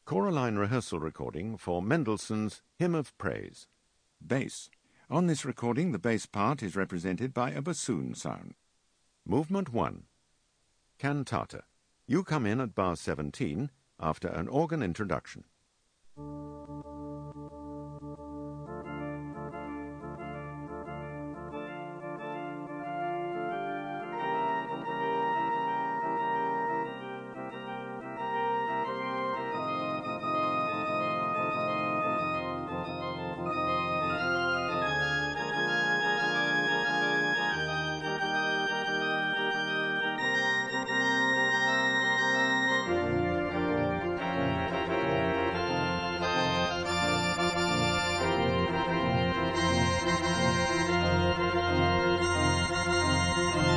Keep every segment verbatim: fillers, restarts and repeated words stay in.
Choraline rehearsal recording for Mendelssohn's Hymn of Praise. Bass. On this recording, the bass part is represented by a bassoon sound. Movement one. Cantata. You come in at bar seventeen after an organ introduction.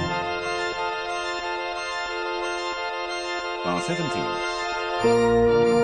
Bar seventeen.